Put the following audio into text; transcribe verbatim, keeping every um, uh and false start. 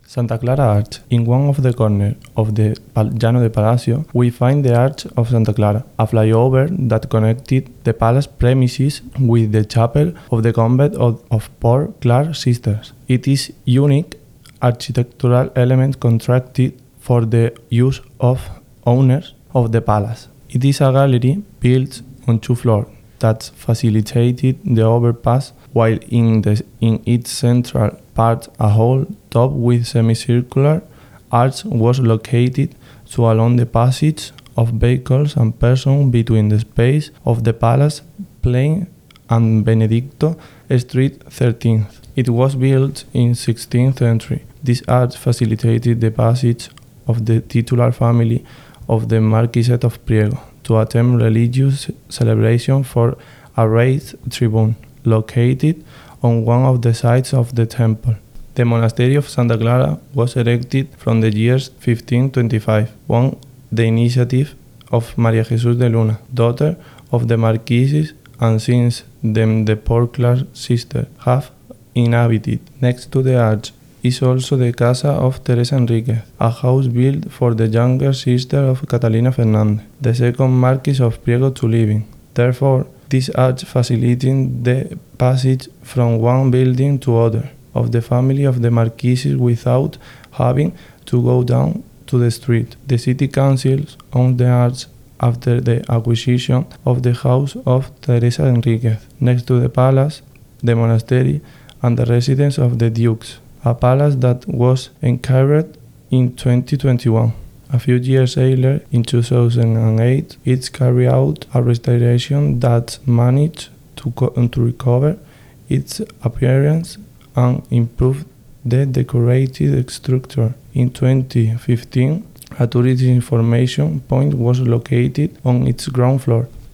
Santa Clara Arch. In one of the corners of the Llano de Palacio, we find the Arch of Santa Clara, a flyover that connected the palace premises with the chapel of the convent of, of Poor Clare Sisters. It is unique architectural element contracted for the use of owners of the palace. It is a gallery built on two floors that facilitated the overpass, while in, the, in its central part a hall top with semicircular arch was located to allow the passage of vehicles and persons between the space of the palace plain and Benedicto Street thirteen. It was built in sixteenth century. This arch facilitated the passage of the titular family of the Marquisate of Priego to attend religious celebration for a raised tribune located on one of the sides of the temple. The monastery of Santa Clara was erected from the years fifteen twenty-five, on the initiative of María Jesús de Luna, daughter of the Marquises, and since then the Poor Clare Sisters have inhabited. Next to the arch is also the Casa of Teresa Enriquez, a house built for the younger sister of Catalina Fernández, the second Marquis of Priego to live in. Therefore, this arch facilitating the passage from one building to other of the family of the Marquises without having to go down to the street. The city council owned the arch after the acquisition of the house of Teresa Enriquez, next to the palace, the monastery, and the residence of the dukes, a palace that was enquired in twenty twenty-one. A few years later, in two thousand eight, it carried out a restoration that managed to, co- to recover its appearance and improve the decorated structure. In twenty fifteen, a tourist information point was located on its ground floor.